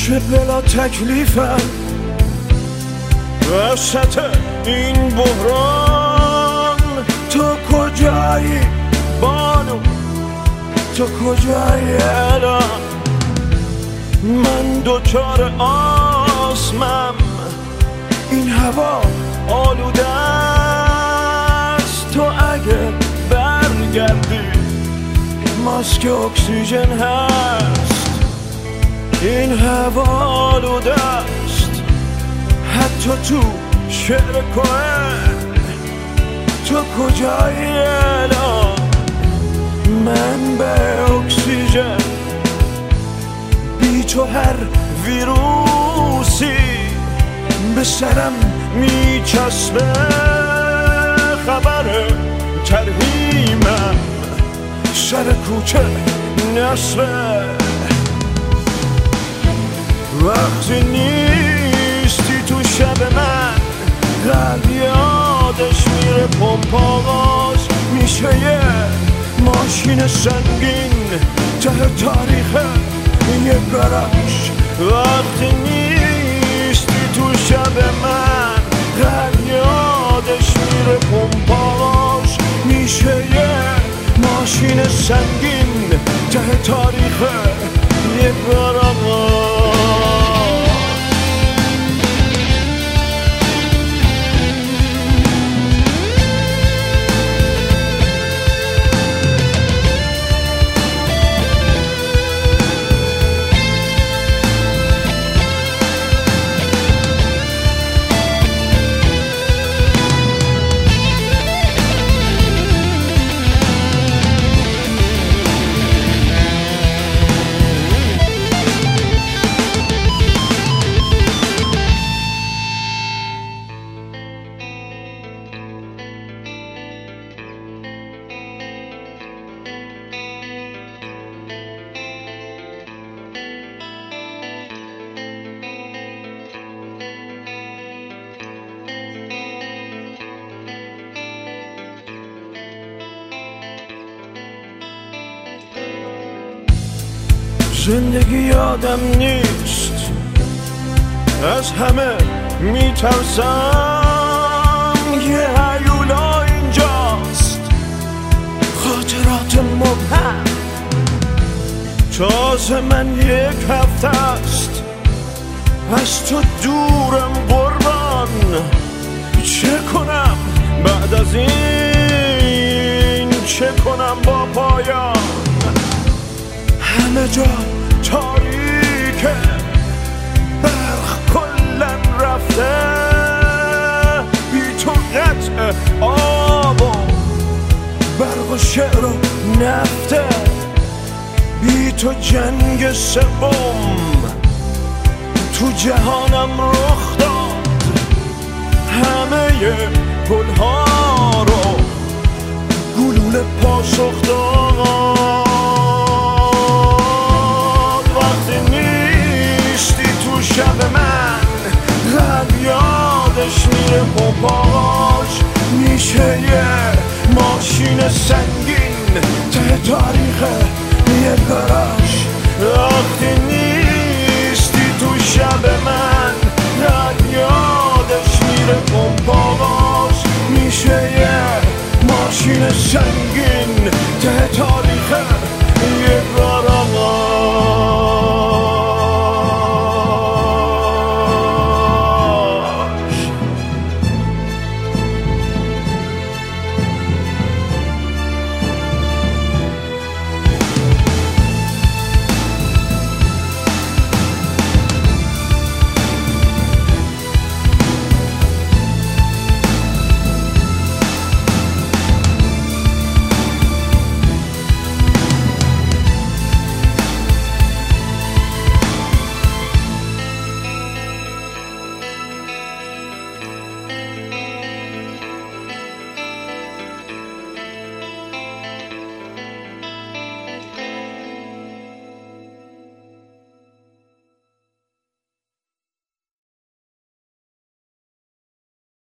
چه بلا تکلیفم وسط این بحران. تو کجایی بانو، تو کجایی الان؟ من دوچار آسمم، این هوا آلوده است. تو اگه برگردی ماسک اکسیژن هست. این هوا آلوده است حتی تو شعر کوهن. تو کجایی الان؟ من به اکسیژن بی تو هر ویروسی به سرم میچسبه. خبر ترحیمم سر کوچه نصفه. وقتی نیستی تو شب من قلب یادش میره پمپاغاز میشه یه ماشین سنگین ته تاریخ یه گاراژ. وقتی نیستی تو شب من قلب یادش میره پمپاغاز میشه یه ماشین سنگین ته تاریخ یه گاراژ. زندگی یادم نیست، از همه میترسم. یه هیولا اینجاست، خاطرات مبهم. تازه من یک هفته است از تو دورم قربان. چه کنم بعد از این؟ چه کنم با پایان؟ همه جا تاریکه، برق کلن رفته. بی تو قطع آب و برق و شعر و نفته. بی تو جنگ سوم تو جهانم رخ داد. همه گلها رو گلوله پاسخ داد. شب من قلب یادش میره پمپاژ میشه یه ماشین سنگین ته تاریخ یه گاراژ. وقتی